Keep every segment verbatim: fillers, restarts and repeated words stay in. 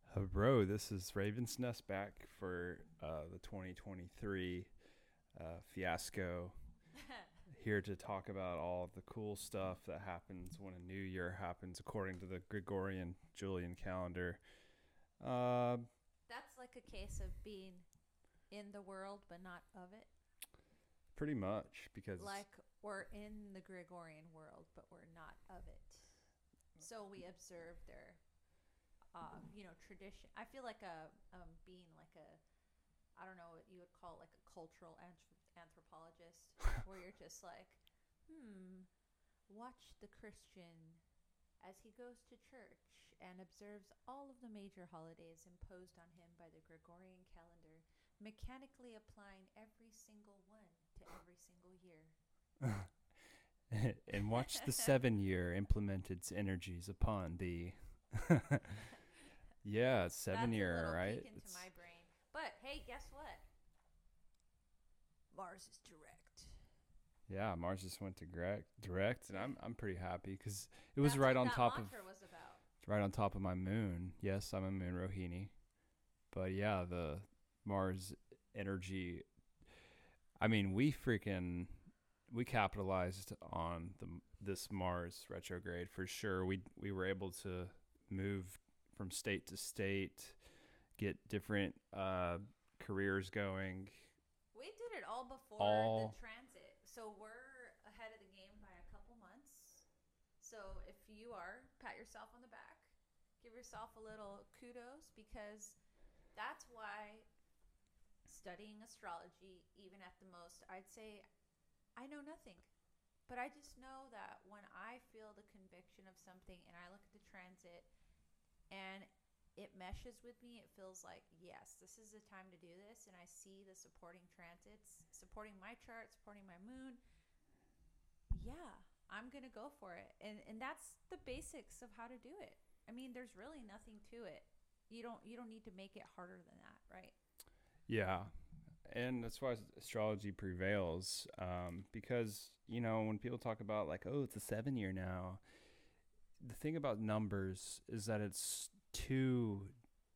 Uh, bro, this is Raven's Nest back for uh, the twenty twenty-three uh, fiasco. Here to talk about all of the cool stuff that happens when a new year happens according to the Gregorian Julian calendar. Uh, That's like a case of being in the world but not of it. Pretty much because Like we're in the Gregorian world but we're not of it. So we observe their, uh, you know, tradition. I feel like a um, being like a, I don't know what you would call like a cultural anthropologist, where you're just like, hmm, watch the Christian as he goes to church and observes all of the major holidays imposed on him by the Gregorian calendar, mechanically applying every single one to every single year. and watch the seven year implement its energies upon the yeah, seven That's a year, little peek right? into It's my brain. But hey, guess what? Mars is direct. Yeah, Mars just went to direct, direct, and I'm I'm pretty happy because it was That's right what on that top mantra of was about. right on top of my moon. Yes, I'm a moon Rohini, but yeah, the Mars energy. I mean, we freaking we capitalized on the this Mars retrograde for sure. We we were able to move from state to state, get different uh, careers going. We did it all before the All transit. So we're ahead of the game by a couple months. So if you are, pat yourself on the back. Give yourself a little kudos, because that's why studying astrology, even at the most, I'd say I know nothing. But I just know that when I feel the conviction of something and I look at the transit and it meshes with me, it feels like, yes, this is the time to do this. And I see the supporting transits, supporting my chart, supporting my moon. Yeah, I'm going to go for it. And, and that's the basics of how to do it. I mean, there's really nothing to it. You don't you don't need to make it harder than that, right? Yeah, and that's why astrology prevails. Um, because you know when people talk about like, oh, it's a seven year now. The thing about numbers is that it's too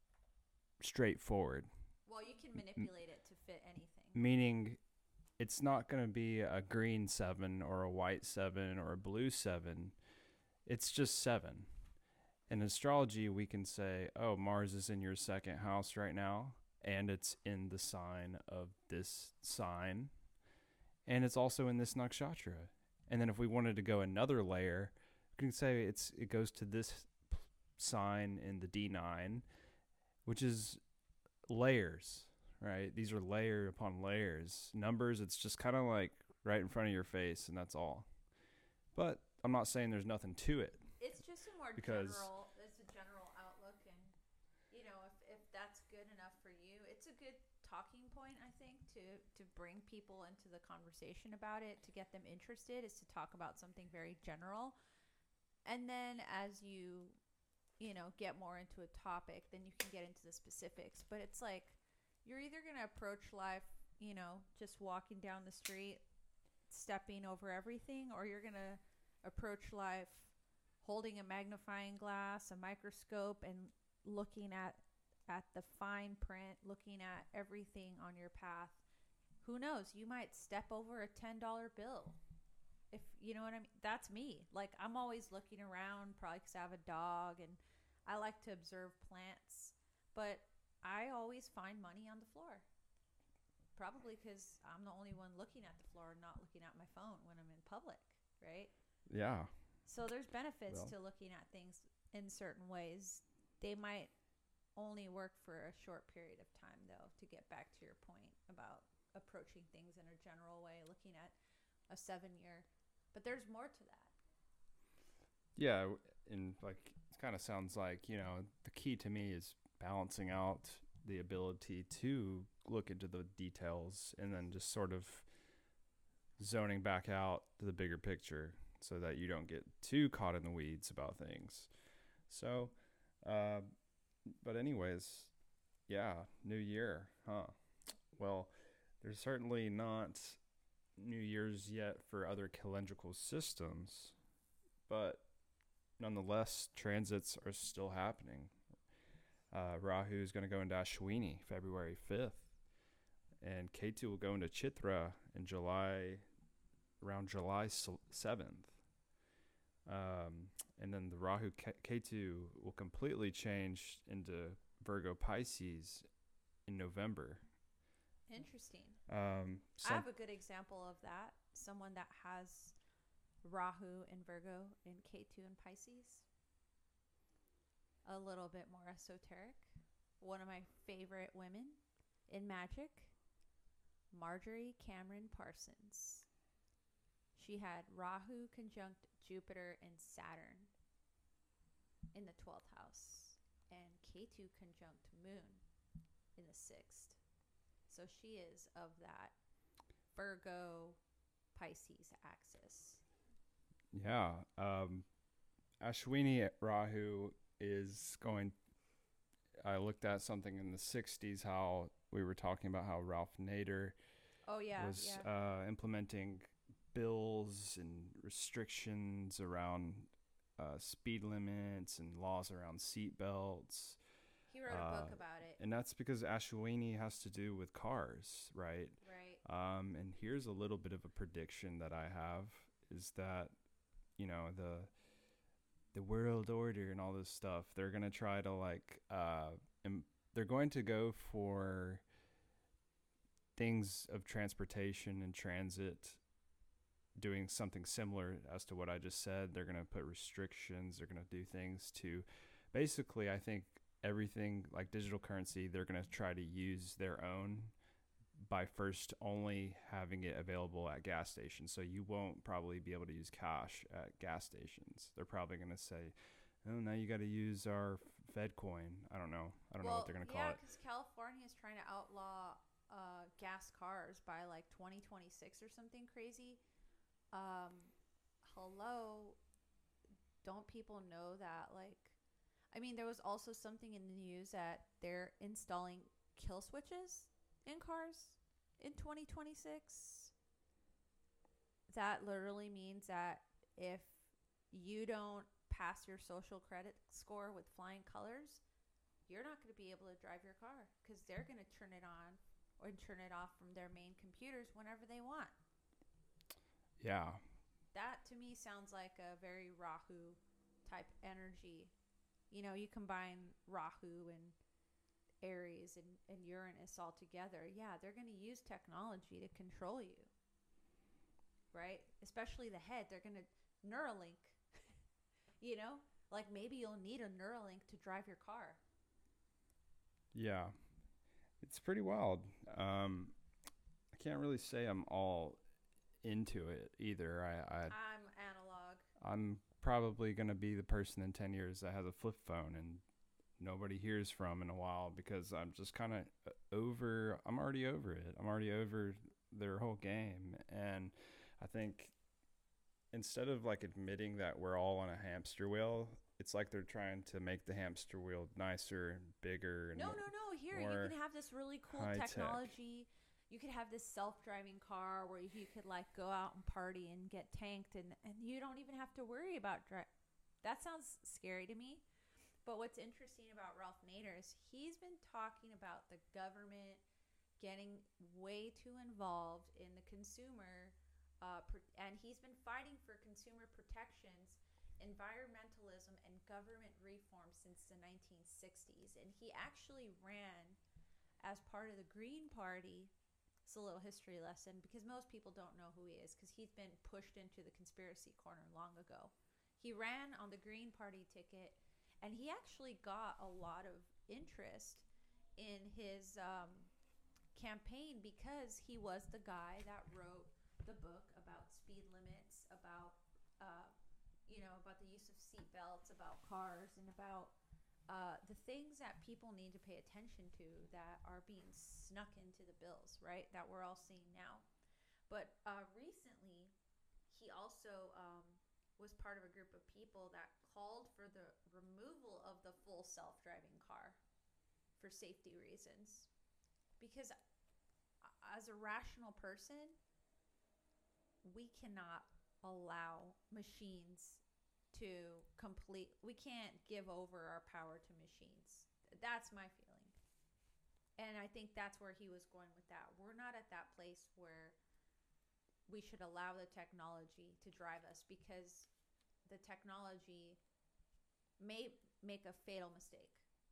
straightforward. Well, you can M- manipulate it to fit anything. Meaning, it's not going to be a green seven or a white seven or a blue seven. It's just seven. In astrology, we can say, oh, Mars is in your second house right now, and it's in the sign of this sign, and it's also in this nakshatra. And then if we wanted to go another layer, we can say it's it goes to this sign in the D nine, which is layers, right? These are layer upon layers. Numbers, it's just kind of like right in front of your face, and that's all. But I'm not saying there's nothing to it It's just a more because general, it's a general outlook. And you know, if, if that's good enough for you, it's a good talking point, I think, to to bring people into the conversation about it, to get them interested, is to talk about something very general. And then as you you know get more into a topic, then you can get into the specifics. But it's like, you're either going to approach life, you know just walking down the street, stepping over everything, or you're going to approach life holding a magnifying glass, a microscope, and looking at at the fine print, looking at everything on your path. Who knows? You might step over a ten dollar bill. If you know what I mean. That's me. Like, I'm always looking around, probably because I have a dog and I like to observe plants. But I always find money on the floor. Probably because I'm the only one looking at the floor, not looking at my phone when I'm in public, right? yeah, So there's benefits well, to looking at things in certain ways. They might only work for a short period of time, though, to get back to your point about approaching things in a general way, looking at a seven year. But there's more to that. yeah, and like it kind of sounds like you know the key to me is balancing out the ability to look into the details and then just sort of zoning back out to the bigger picture so that you don't get too caught in the weeds about things. So, uh, but anyways, yeah, new year, huh? Well, there's certainly not New Year's yet for other calendrical systems, but nonetheless, transits are still happening. Uh, Rahu is going to go into Ashwini February fifth, and Ketu will go into Chitra in July, around July seventh. Um, and then the Rahu Ketu will completely change into Virgo Pisces in November. Interesting. Um, I have a good example of that. Someone that has Rahu in Virgo and Ketu in Pisces. A little bit more esoteric. One of my favorite women in magic, Marjorie Cameron Parsons. She had Rahu conjunct Jupiter and Saturn in the twelfth house, and Ketu conjunct Moon in the sixth. So she is of that Virgo Pisces axis. Yeah. Um, Ashwini Rahu is going. I looked at something in the sixties, how we were talking about how Ralph Nader oh, yeah, was yeah. Uh, implementing bills and restrictions around uh, speed limits and laws around seat belts. He wrote a uh, book about it. And that's because Ashwini has to do with cars, right? Right. Um, and here's a little bit of a prediction that I have is that, you know, the the world order and all this stuff, they're going to try to like, uh, im- they're going to go for things of transportation and transit doing something similar as to what I just said. They're going to put restrictions. They're going to do things to basically, I think everything like digital currency, they're going to try to use their own by first only having it available at gas stations. So you won't probably be able to use cash at gas stations. They're probably going to say, oh, now you got to use our Fed coin. I don't know. I don't well, know what they're going to yeah, call it. Yeah, because California is trying to outlaw uh, gas cars by like twenty twenty-six or something crazy. Um, hello, don't people know that, like, I mean, there was also something in the news that they're installing kill switches in cars in twenty twenty-six. That literally means that if you don't pass your social credit score with flying colors, you're not going to be able to drive your car because they're going to turn it on or turn it off from their main computers whenever they want. Yeah. That to me sounds like a very Rahu type energy. You know, you combine Rahu and Aries and, and Uranus all together. Yeah, they're going to use technology to control you. Right? Especially the head. They're going to Neuralink. You know? Like maybe you'll need a Neuralink to drive your car. Yeah. It's pretty wild. Um, I can't really say I'm all into it either. I, I I'm analog. I'm probably going to be the person in ten years that has a flip phone and nobody hears from in a while because I'm just kind of over I'm already over it. I'm already over their whole game. And I think instead of like admitting that we're all on a hamster wheel, it's like they're trying to make the hamster wheel nicer and bigger and No, more, no, no. Here you can have this really cool technology. Tech. You could have this self-driving car where you could like go out and party and get tanked and, and you don't even have to worry about dri- that sounds scary to me. But what's interesting about Ralph Nader is he's been talking about the government getting way too involved in the consumer uh, pr- and he's been fighting for consumer protections, environmentalism, and government reform since the nineteen sixties. And he actually ran as part of the Green Party. It's a little history lesson because most people don't know who he is because he's been pushed into the conspiracy corner long ago. He ran on the Green Party ticket and he actually got a lot of interest in his um, campaign because he was the guy that wrote the book about speed limits, about uh, you know, about the use of seat belts, about cars, and about Uh, the things that people need to pay attention to that are being snuck into the bills, right? That we're all seeing now. But uh, recently, he also um, was part of a group of people that called for the removal of the full self-driving car for safety reasons. Because as a rational person, we cannot allow machines to complete, we can't give over our power to machines. That's my feeling. And I think that's where he was going with that. We're not at that place where we should allow the technology to drive us, because the technology may make a fatal mistake.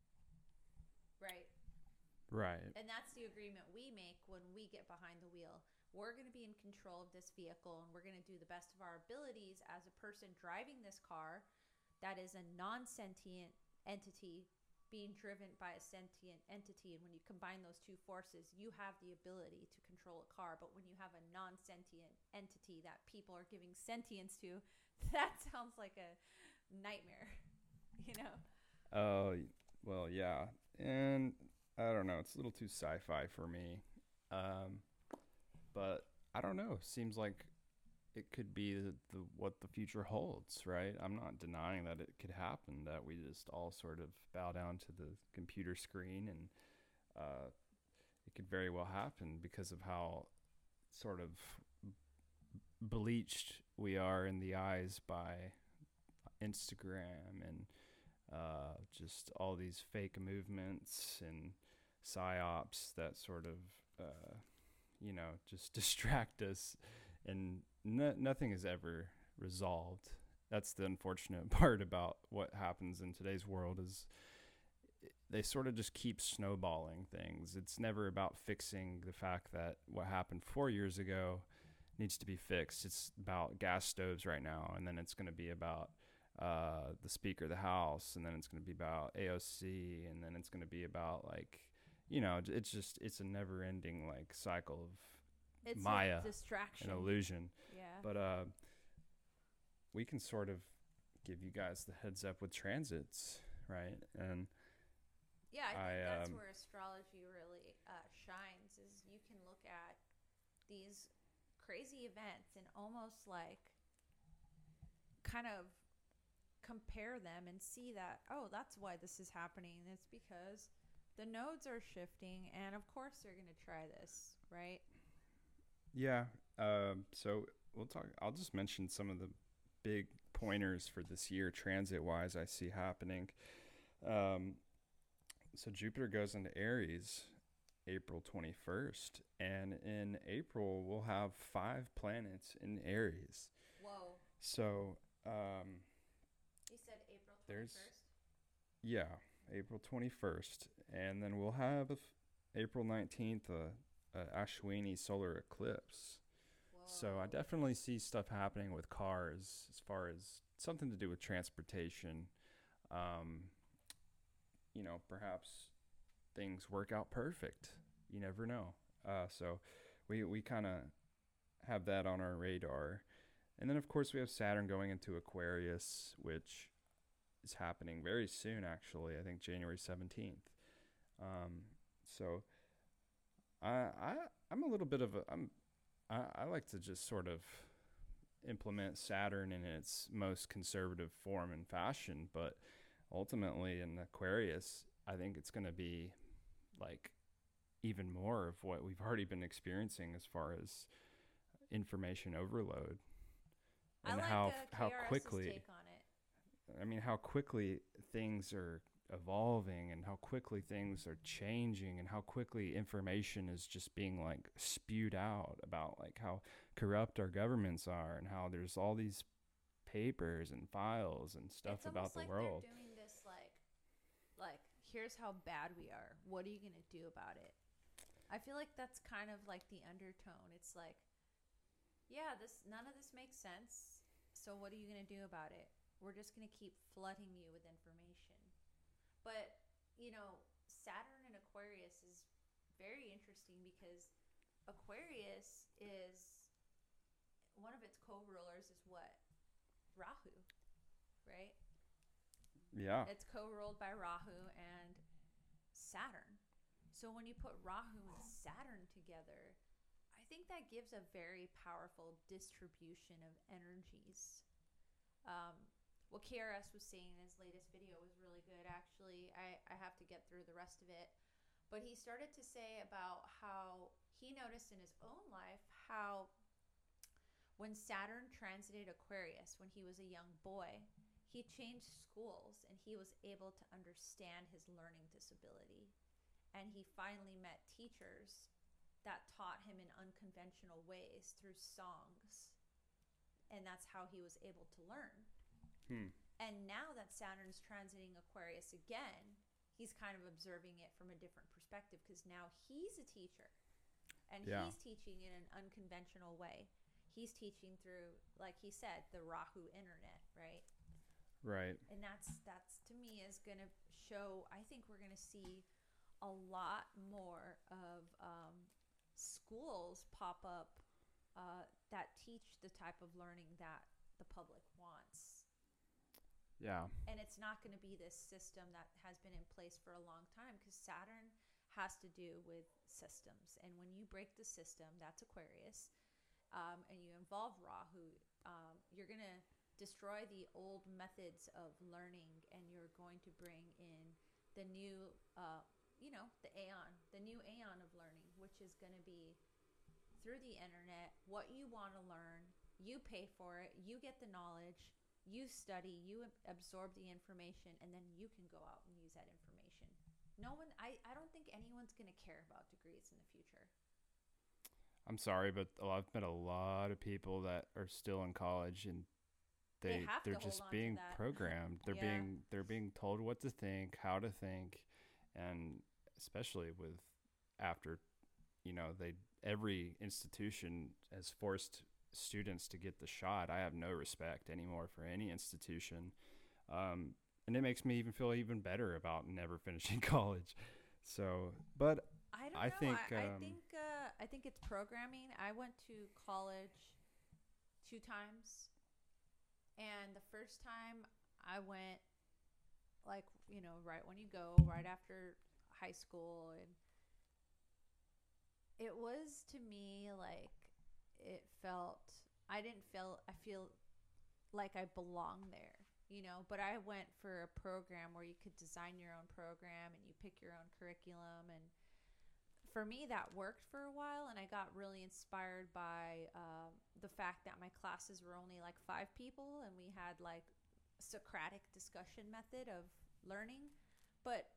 Right? Right. And that's the agreement we make when we get behind the wheel. We're going to be in control of this vehicle, and we're going to do the best of our abilities as a person driving this car that is a non-sentient entity being driven by a sentient entity. And when you combine those two forces, you have the ability to control a car. But when you have a non-sentient entity that people are giving sentience to, that sounds like a nightmare, you know? Oh, well, yeah. And I don't know. It's a little too sci-fi for me. Um, but I don't know. Seems like it could be the, the what the future holds, right? I'm not denying that it could happen, that we just all sort of bow down to the computer screen, and uh, it could very well happen because of how sort of bleached we are in the eyes by Instagram and uh, just all these fake movements and psyops that sort of, uh, you know, just distract us, and no, nothing is ever resolved. That's the unfortunate part about what happens in today's world, is they sort of just keep snowballing things. It's never about fixing the fact that what happened four years ago needs to be fixed. It's about gas stoves right now, and then it's going to be about uh, the Speaker of the House, and then it's going to be about A O C, and then it's going to be about, like, you know, it's just, it's a never-ending, like, cycle of It's Maya, a distraction. an illusion. Yeah. But uh, we can sort of give you guys the heads up with transits, right? And yeah, I think I, that's um, where astrology really uh, shines, is you can look at these crazy events and almost like kind of compare them and see that, oh, that's why this is happening. It's because the nodes are shifting, and of course they're going to try this, right? yeah, um, so we'll talk. I'll just mention some of the big pointers for this year, transit-wise, I see happening. Um, so Jupiter goes into Aries April twenty-first, and in April we'll have five planets in Aries. Whoa. So um, You said April There's- twenty-first? yeah, April twenty-first, and then we'll have April nineteenth, a, a Ashwini solar eclipse. So I Whoa. definitely see stuff happening with cars, as far as something to do with transportation. Um, you know, perhaps things work out perfect. You never know. Uh, so we we kind of have that on our radar. And then, of course, we have Saturn going into Aquarius, which is happening very soon, actually. I think January seventeenth. Um, so I, I, I'm a little bit of a... I'm, I, I like to just sort of implement Saturn in its most conservative form and fashion, but ultimately in Aquarius, I think it's going to be like even more of what we've already been experiencing as far as information overload, I and like how uh, how KRS's quickly take on it. I mean how quickly things are evolving, and how quickly things are changing, and how quickly information is just being like spewed out about like how corrupt our governments are, and how there's all these papers and files and stuff It's about almost the like world. they're doing this like, like here's how bad we are. What are you gonna do about it? I feel like that's kind of like the undertone. It's like, yeah, this none of this makes sense. So what are you gonna do about it? We're just gonna keep flooding you with information. But you know, Saturn and Aquarius is very interesting because Aquarius is one of its co-rulers is what? Rahu, right? Yeah. It's co-ruled by Rahu and Saturn. So when you put Rahu and Saturn together, I think that gives a very powerful distribution of energies. Um, what K R S was saying in his latest video was really good, actually. I, I have to get through the rest of it. But he started to say about how he noticed in his own life how when Saturn transited Aquarius when he was a young boy, he changed schools and he was able to understand his learning disability. And he finally met teachers that taught him in unconventional ways through songs. And that's how he was able to learn. Hmm. And now that Saturn's transiting Aquarius again, he's kind of observing it from a different perspective because now he's a teacher. And Yeah. he's teaching in an unconventional way. He's teaching through, like he said, the Rahu internet, right? Right. And that's that's to me is going to show. I think we're going to see a lot more of um, schools pop up uh, that teach the type of learning that the public wants. Yeah. And it's not going to be this system that has been in place for a long time because Saturn has to do with systems. And when you break the system, that's Aquarius, um, and you involve Rahu, um, you're going to destroy the old methods of learning and you're going to bring in the new, uh, you know, the aeon, the new aeon of learning, which is going to be through the internet, what you want to learn, you pay for it, you get the knowledge, you study, you absorb the information, and then you can go out and use that information. No one, I, I don't think anyone's going to care about degrees in the future. I'm sorry, but I've met a lot of people that are still in college and they, They have they're to hold just on to being that. programmed. They're Yeah. being they're being told what to think, how to think, and especially with after, you know, they every institution has forced students to get the shot. I have no respect anymore for any institution. Um, and it makes me even feel even better about never finishing college. So, but I don't I know. think, I, I um, think uh, I think it's programming. I went to college two times, and the first time I went, like, you know, right when you go, right after high school, and it was to me like it felt. I didn't feel. I feel like I belong there. You know, but I went for a program where you could design your own program and you pick your own curriculum, and for me that worked for a while, and I got really inspired by um, the fact that my classes were only like five people and we had like a Socratic discussion method of learning, but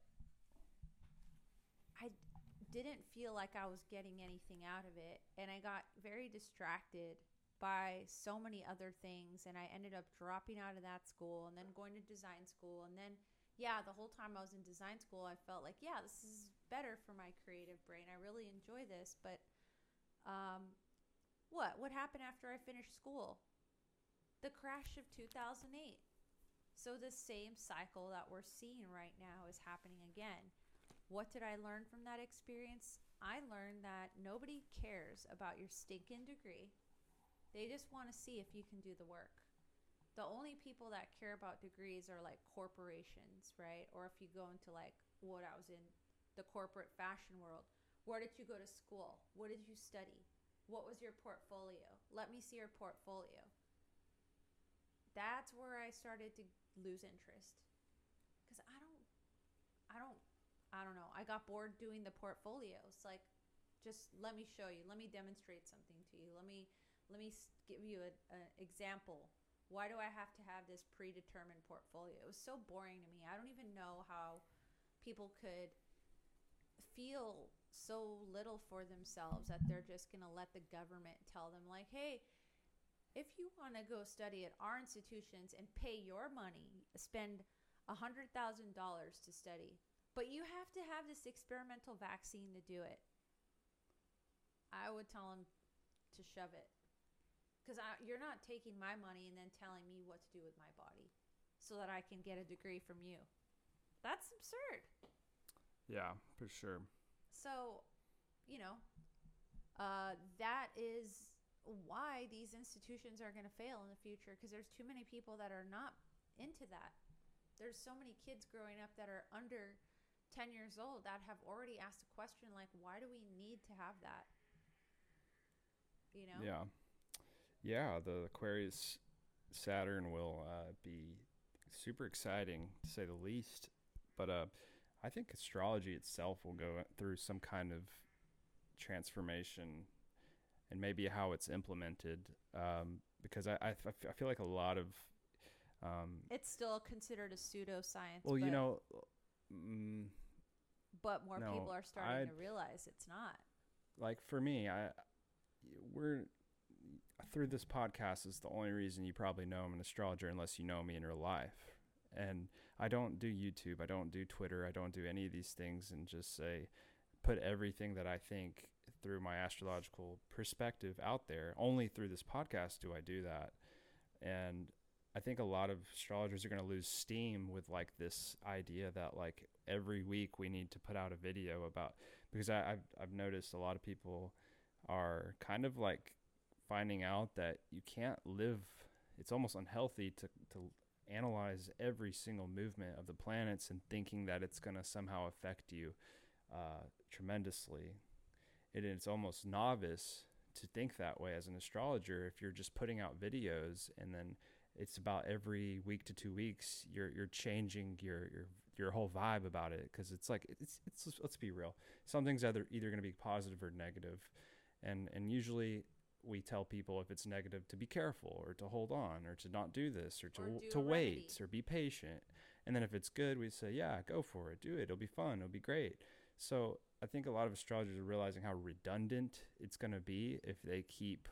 I didn't feel like I was getting anything out of it, and I got very distracted by so many other things, and I ended up dropping out of that school and then going to design school. And then, yeah, the whole time I was in design school, I felt like, yeah, this is better for my creative brain. I really enjoy this. But um, what? What happened after I finished school? The crash of two thousand eight. So the same cycle that we're seeing right now is happening again. What did I learn from that experience? I learned that nobody cares about your stinking degree. They just want to see if you can do the work. The only people that care about degrees are like corporations, right? Or if you go into like what I was in, the corporate fashion world. Where did you go to school? What did you study? What was your portfolio? Let me see your portfolio. That's where I started to lose interest. Because I don't, I don't, I don't know. I got bored doing the portfolios. Like, just let me show you. Let me demonstrate something to you. Let me... Let me give you an example. Why do I have to have this predetermined portfolio? It was so boring to me. I don't even know how people could feel so little for themselves that they're just going to let the government tell them, like, hey, if you want to go study at our institutions and pay your money, spend one hundred thousand dollars to study, but you have to have this experimental vaccine to do it. I would tell them to shove it. Because you're not taking my money and then telling me what to do with my body so that I can get a degree from you. That's absurd. Yeah, for sure. So, you know, uh, that is why these institutions are going to fail in the future, because there's too many people that are not into that. There's so many kids growing up that are under ten years old that have already asked a question like, why do we need to have that? You know? Yeah. Yeah, the Aquarius Saturn will uh, be super exciting, to say the least. But uh, I think astrology itself will go through some kind of transformation, and maybe how it's implemented. Um, because I, I, f- I feel like a lot of Um, It's still considered a pseudoscience. well, but, you know, mm, but more no, people are starting I to realize it's not. like for me, I we're through this podcast is the only reason you probably know I'm an astrologer unless you know me in real life. And I don't do YouTube, I don't do Twitter, I don't do any of these things and just say put everything that I think through my astrological perspective out there. Only through this podcast do I do that. And I think a lot of astrologers are going to lose steam with like this idea that like every week we need to put out a video about, because I, I've, I've noticed a lot of people are kind of like finding out that you can't live, it's almost unhealthy to, to analyze every single movement of the planets and thinking that it's going to somehow affect you uh, tremendously. It, it's almost novice to think that way as an astrologer if you're just putting out videos and then it's about every week to two weeks you're you're changing your your your whole vibe about it, because it's like it's it's let's be real, something's either either going to be positive or negative, and and usually we tell people if it's negative to be careful or to hold on or to not do this or to Or do to a wait remedy. or be patient, and then if it's good we say yeah, go for it, do it, it'll be fun, it'll be great. So I think a lot of astrologers are realizing how redundant it's going to be if they keep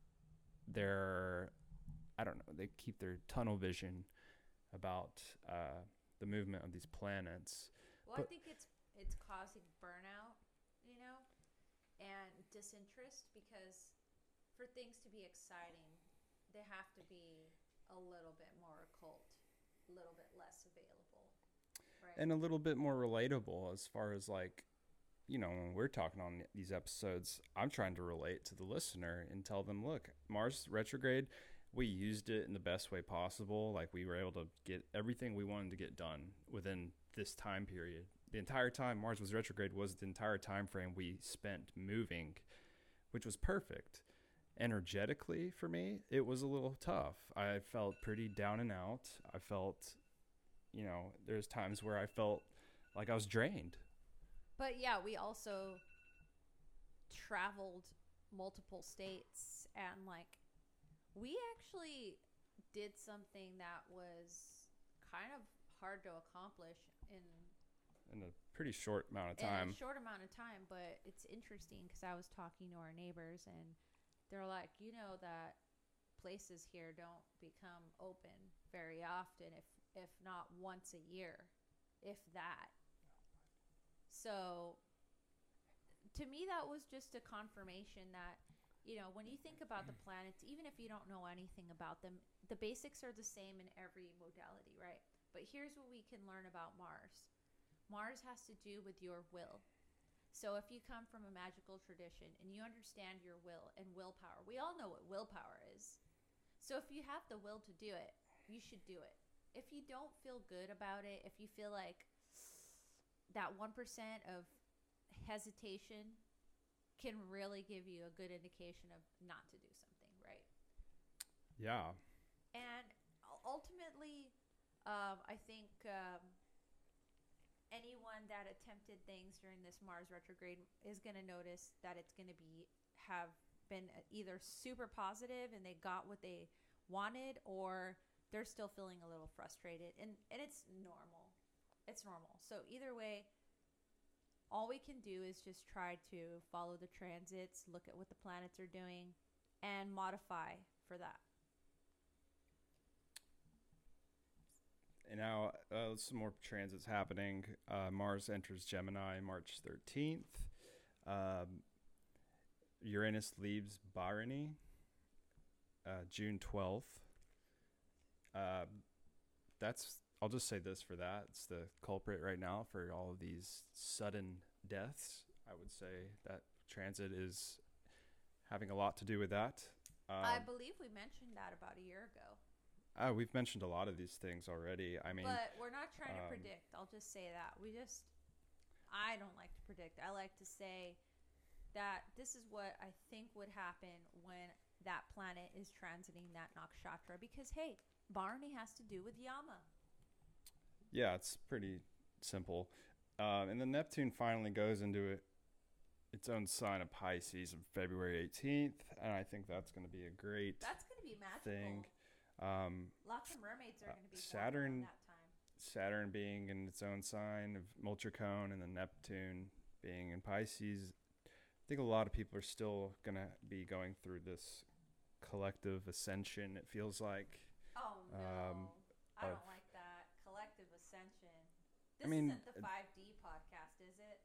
their I don't know, they keep their tunnel vision about uh, the movement of these planets. Well, But- I think it's it's causing burnout, you know, and disinterest, because for things to be exciting, they have to be a little bit more occult, a little bit less available, right? And a little bit more relatable as far as like, you know, when we're talking on these episodes, I'm trying to relate to the listener and tell them, look, Mars retrograde, we used it in the best way possible. Like we were able to get everything we wanted to get done within this time period. The entire time Mars was retrograde was the entire time frame we spent moving, which was perfect. Energetically for me, it was a little tough. I felt pretty down and out. I felt, you know, there's times where I felt like I was drained. But yeah, we also traveled multiple states, and like we actually did something that was kind of hard to accomplish in In a pretty short amount of in time. a short amount of time. But it's interesting because I was talking to our neighbors, and they're like, you know, that places here don't become open very often, if if not once a year, if that. So to me, that was just a confirmation that, you know, when you think about the planets, even if you don't know anything about them, the basics are the same in every modality, right? But here's what we can learn about Mars. Mars has to do with your will. So if you come from a magical tradition and you understand your will and willpower, we all know what willpower is. So if you have the will to do it, you should do it. If you don't feel good about it, if you feel like that one percent of hesitation can really give you a good indication of not to do something, right? Yeah. And ultimately, um, I think um, anyone that attempted things during this Mars retrograde is going to notice that it's going to be have been either super positive and they got what they wanted, or they're still feeling a little frustrated, and and it's normal. It's normal. So either way, all we can do is just try to follow the transits, look at what the planets are doing, and modify for that. And now uh, some more transits happening. Uh, Mars enters Gemini March thirteenth. Um, Uranus leaves Bharani uh, June twelfth. Uh, that's I'll just say this for that. It's the culprit right now for all of these sudden deaths. I would say that transit is having a lot to do with that. Um, I believe we mentioned that about a year ago. uh, we've mentioned a lot of these things already. I mean, But we're not trying to um, predict. I'll just say that. We just, I don't like to predict. I like to say that this is what I think would happen when that planet is transiting that nakshatra. Because, hey, Bharani has to do with Yama. yeah, it's pretty simple. Um, and then Neptune finally goes into it, its own sign of Pisces on February eighteenth. And I think that's going to be a great That's going to be magical. thing. Um, Lots of mermaids are uh, going to be born around Saturn, that time. Saturn being in its own sign of Multricone, and then Neptune being in Pisces. I think a lot of people are still gonna be going through this collective ascension. It feels like. Oh no, Um, I of, don't like that. Collective ascension. This I mean, isn't the five D podcast, is it?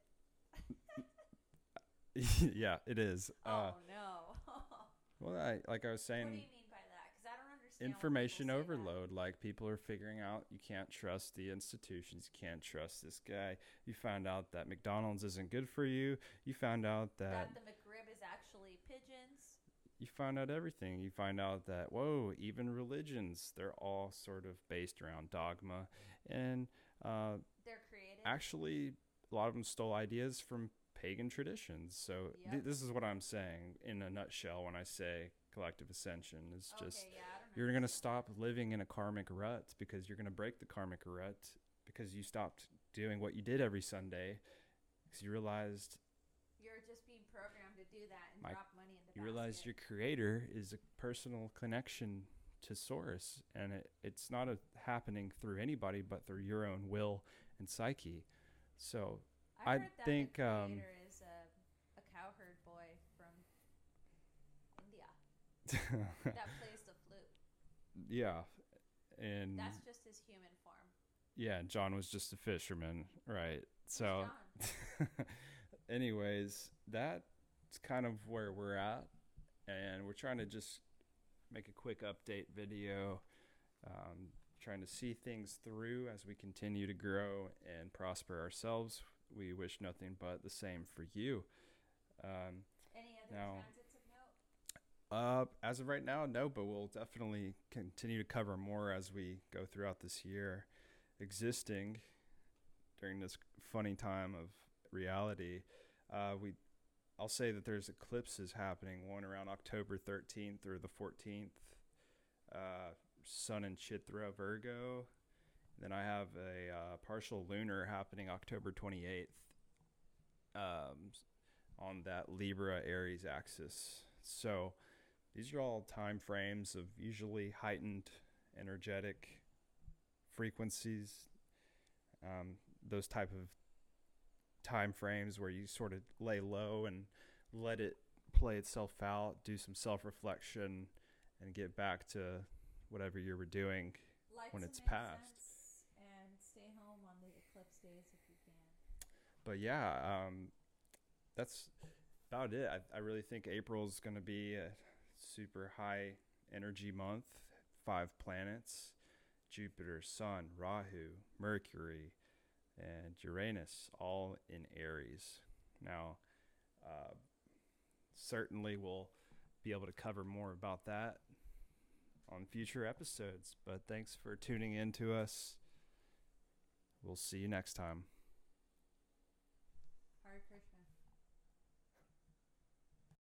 yeah, it is. Uh, Oh no. well, I, like I was What saying, do you mean by that? Because I don't understand. information when people say overload. Like people are figuring out you can't trust the institutions, you can't trust this guy. You found out that McDonald's isn't good for you. You found out that. that, That the McRib is actually pigeons. you find out everything. You find out that, whoa, even religions, they're all sort of based around dogma, and uh, They're created. actually a lot of them stole ideas from pagan traditions. So th- Yep. this is what I'm saying in a nutshell when I say collective ascension. It's just Okay, yeah, I don't you're going to understand. stop living in a karmic rut, because you're going to break the karmic rut because you stopped doing what you did every Sunday because you realized You're just being programmed to do that and My- drop money in the you realize basket. your creator is a personal connection to source, and it, it's not a, happening through anybody but through your own will and psyche. So I I heard that think, the um, creator is a, a cowherd boy from India that plays the flute. yeah, and That's just his human form. yeah, John was just a fisherman, right? Who's So John? anyways, that's kind of where we're at, and we're trying to just make a quick update video, um, trying to see things through as we continue to grow and prosper ourselves. We wish nothing but the same for you. Um, Any other now, transits of note? uh, as of right now, no, but we'll definitely continue to cover more as we go throughout this year. Existing during this funny time of reality, uh, we I'll say that there's eclipses happening, one around October thirteenth or the fourteenth, uh, Sun in Chitra, Virgo. Then I have a uh, partial lunar happening October twenty-eighth, um, on that Libra Aries axis. So these are all time frames of usually heightened energetic frequencies, um, those type of time frames where you sort of lay low and let it play itself out, do some self-reflection, and get back to whatever you were doing Light when some it's past. incense and stay home on the eclipse days if you can. But yeah, um, that's about it. I, I really think April's going to be a super high energy month. Five planets: Jupiter, Sun, Rahu, Mercury, and Uranus, all in Aries. Now, uh, certainly we'll be able to cover more about that on future episodes. But thanks for tuning in to us. We'll see you next time.